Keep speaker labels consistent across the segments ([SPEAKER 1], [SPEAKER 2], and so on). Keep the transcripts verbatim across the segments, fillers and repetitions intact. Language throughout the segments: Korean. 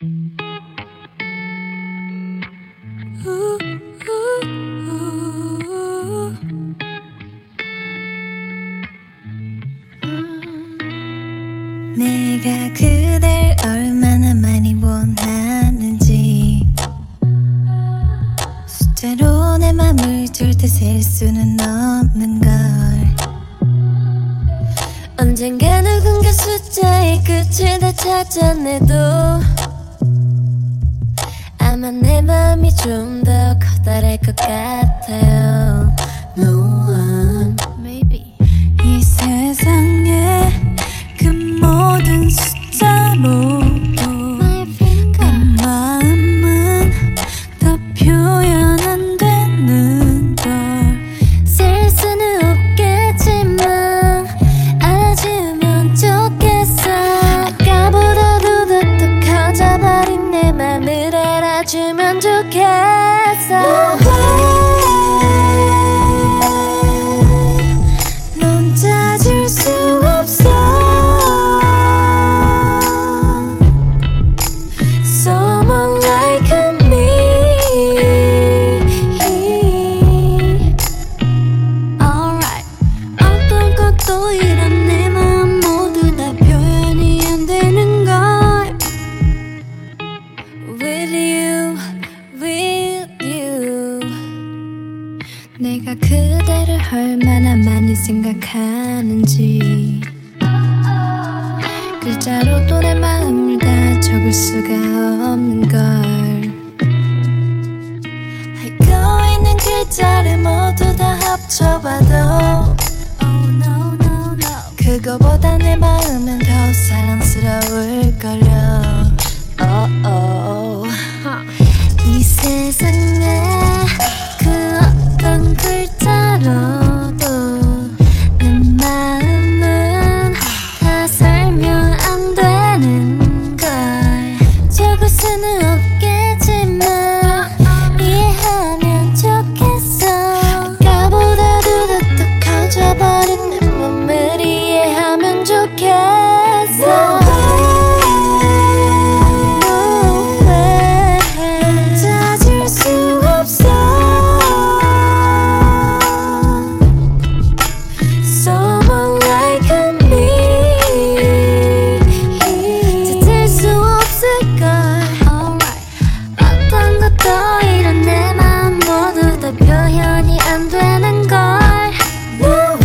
[SPEAKER 1] 내가 그댈 얼마나 많이 원하는지 숫자로 내 맘을 절대 셀 수는 없는 걸. 언젠가 누군가 숫자의 끝을 다 찾아내도 아마 내 맘이 좀 더 커다랄 것 같아요. No one, maybe. 이 세상에 그 모든 숫자로 내 마음은 더 표현 안 되는 걸. 셀 수는 없겠지만 알아주면 좋겠어. 아까보다도 더 커져버린 내 맘을 알아주면 좋겠어. 넌 찾을 수 없어. Someone like me. Alright. 어떤 것도 이런 내 마음 모두 다 표현이 안 되는 걸. With you, with you. 내가 그대를 얼마나 많이 생각하는지 글자로도 내 마음을 다 적을 수가 없는 걸. 알고 있는 글자를 모두 다 합쳐봐도 oh, no, no, no. 그거보다 내 마음은 더 사랑스러울걸요. oh, oh. 이 세상에 그 어떤 글자로도 내 마음은 다 설명 안 되는 걸. 적을 수는 없겠지만 이해하면 좋겠어. 아까보다도 더 커져버린 내 맘을 이해하면 좋겠어. 찾을 수 없어. Someone like me. 찾을 수 없을걸. Alright. 어떤 것도 이런 내 마음 모두 다 표현이 안 되는 걸. No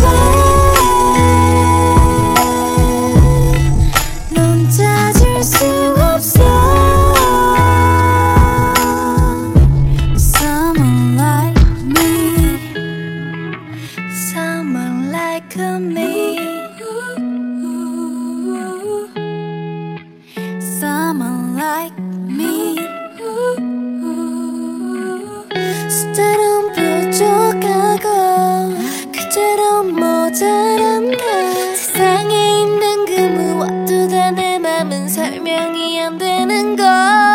[SPEAKER 1] way. 넌 찾을 수 없어. Someone like me. Someone like me. Someone like me. 숫자로는 부족하고 글자로는 모자란 걸. 세상에 있는 그 무엇도 다 내 맘은 설명이 안 되는 걸.